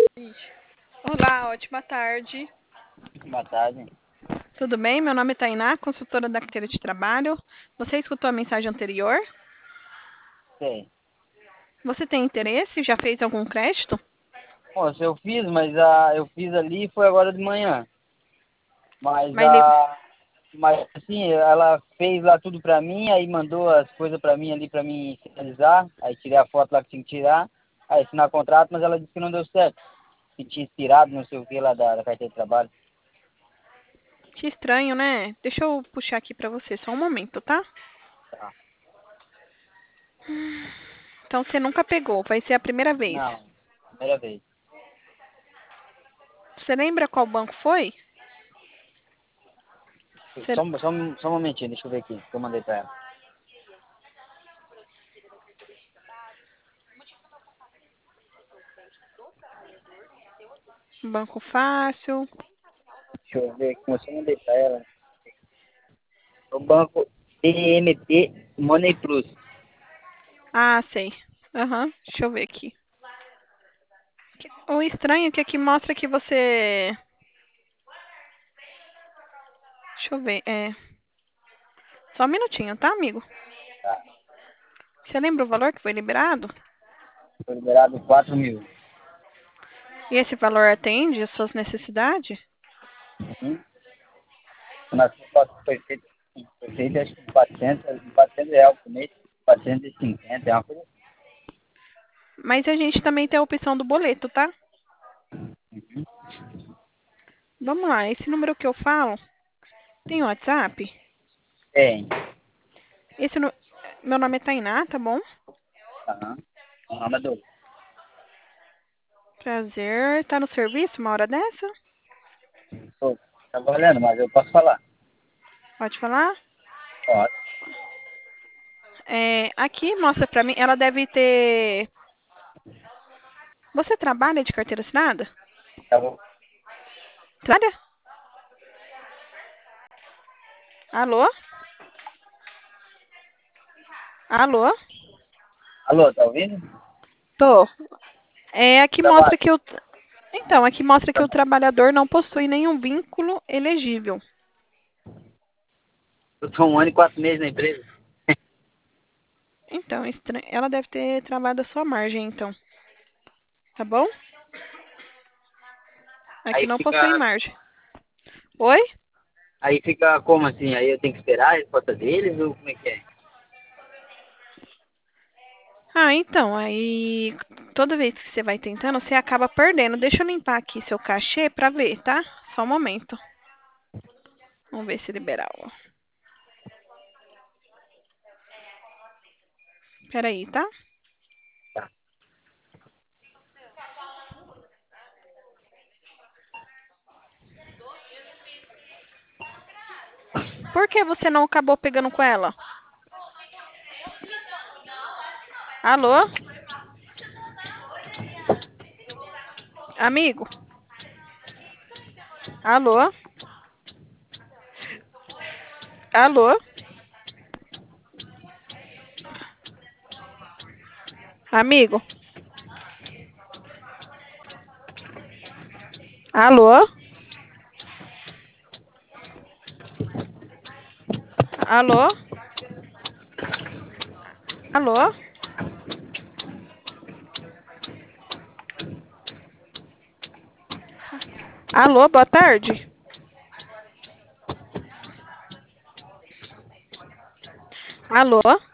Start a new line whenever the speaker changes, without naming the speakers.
Olá, ótima tarde.
Boa tarde.
Tudo bem? Meu nome é Tainá, consultora da carteira de trabalho. Você escutou a mensagem anterior?
Sei.
Você tem interesse? Já fez algum crédito?
Moça, eu fiz, mas eu fiz ali foi agora de manhã. Mas
Vai li-
mas assim, ela fez lá tudo pra mim, aí mandou as coisas pra mim ali pra mim finalizar. Aí tirei a foto lá que tinha que tirar, aí assinar contrato, mas ela disse que não deu certo. Que tinha expirado, não sei o que lá da carteira de trabalho.
Que estranho, né? Deixa eu puxar aqui pra você, só um momento, tá?
Tá.
Então você nunca pegou, vai ser a primeira vez.
Não, primeira vez.
Você lembra qual banco foi? Você-
Só um momentinho, deixa eu ver aqui, que eu mandei pra ela.
Banco Fácil.
Deixa eu ver aqui, eu só mandei pra ela. O banco TMT Money Plus.
Ah, sei. Aham, deixa eu ver aqui. O estranho é que aqui mostra que você. Deixa eu ver, Só um minutinho, tá, amigo?
Tá.
Você lembra o valor que foi liberado?
Foi liberado 4.000.
E esse valor atende às suas necessidades?
Uhum. Mas foi feito acho que 400 reais por mês, 450, é uma coisa
Mas a gente também tem a opção do boleto, tá?
assim. Uhum.
Vamos lá, esse número que eu falo tem WhatsApp?
Tem.
Esse nu- Meu nome é Tainá, tá bom?
Aham. Amador.
Prazer. Tá no serviço uma hora dessa?
Tô trabalhando, mas eu posso falar.
Pode falar?
Pode.
Aqui mostra pra mim, ela deve ter. Você trabalha de carteira assinada?
Tá bom.
Trabalha? Alô? Alô?
Alô, tá ouvindo?
Tô. Aqui mostra
Trabalho.
que o. Então, aqui mostra que o trabalhador não possui nenhum vínculo elegível.
Eu tô 1 ano e 4 meses na empresa.
Então, ela deve ter travado a sua margem, então. Tá bom? Aqui
Aí
não possui
fica,
margem. Oi?
aí fica como assim? Aí eu tenho que esperar a resposta deles ou como é que é?
Ah, então, aí toda vez que você vai tentando, você acaba perdendo. Deixa eu limpar aqui seu cachê pra ver, tá? Só um momento. Vamos ver se liberar. Peraí, tá?
Tá.
Por que você não acabou pegando com ela? Alô? Amigo? Alô? Alô? Amigo? Alô? Alô? Alô? Alô, boa tarde. Alô?